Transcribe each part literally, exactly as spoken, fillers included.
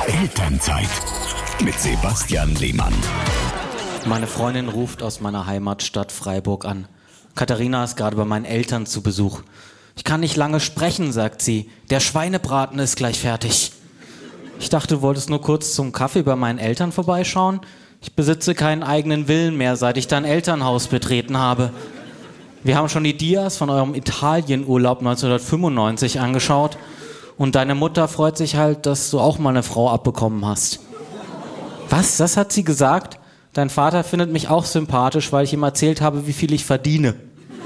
Elternzeit mit Sebastian Lehmann. Meine Freundin ruft aus meiner Heimatstadt Freiburg an. Katharina ist gerade bei meinen Eltern zu Besuch. Ich kann nicht lange sprechen, sagt sie. Der Schweinebraten ist gleich fertig. Ich dachte, du wolltest nur kurz zum Kaffee bei meinen Eltern vorbeischauen. Ich besitze keinen eigenen Willen mehr, seit ich dein Elternhaus betreten habe. Wir haben schon die Dias von eurem Italienurlaub neunzehnhundertfünfundneunzig angeschaut. Und deine Mutter freut sich halt, dass du auch mal eine Frau abbekommen hast. Was? Das hat sie gesagt? Dein Vater findet mich auch sympathisch, weil ich ihm erzählt habe, wie viel ich verdiene.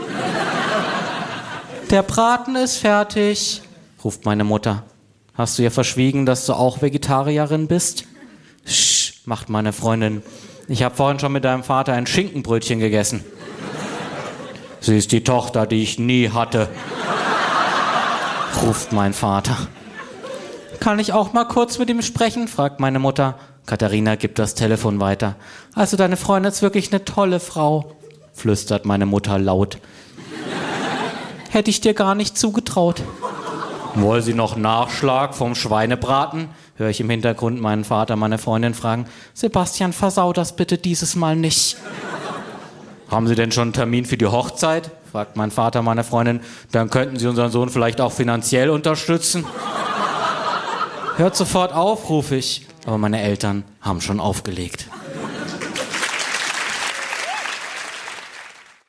Der Braten ist fertig, ruft meine Mutter. Hast du ihr verschwiegen, dass du auch Vegetarierin bist? Sch, macht meine Freundin. Ich habe vorhin schon mit deinem Vater ein Schinkenbrötchen gegessen. Sie ist die Tochter, die ich nie hatte, ruft mein Vater. Kann ich auch mal kurz mit ihm sprechen? Fragt meine Mutter. Katharina gibt das Telefon weiter. Also deine Freundin ist wirklich eine tolle Frau, flüstert meine Mutter laut. Hätte ich dir gar nicht zugetraut. Wollen Sie noch Nachschlag vom Schweinebraten? Höre ich im Hintergrund meinen Vater, meine Freundin fragen. Sebastian, versau das bitte dieses Mal nicht. Haben Sie denn schon einen Termin für die Hochzeit? Fragt mein Vater meine Freundin. Dann könnten Sie unseren Sohn vielleicht auch finanziell unterstützen. Hört sofort auf, rufe ich. Aber meine Eltern haben schon aufgelegt.